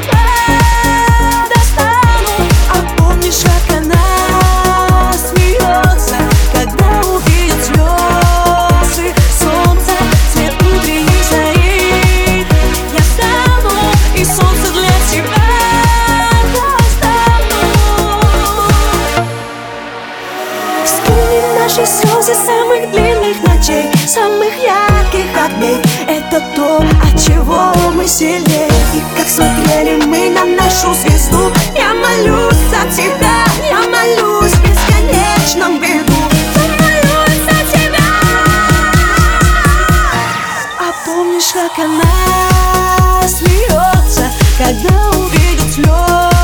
тебя достану. А помнишь, как она смеется, когда увидит слезы? Солнце, цвет утренней зари. Я стану и солнце для тебя достану. Вспомни наши слезы самых длинных ночей, самых ярких огней. Это то, от чего мы сильнее. И как смотрели мы на нашу звезду. Я молюсь за тебя, я молюсь в бесконечном бреду. Я молюсь за тебя. А помнишь, как она смеется, когда увидит слезы?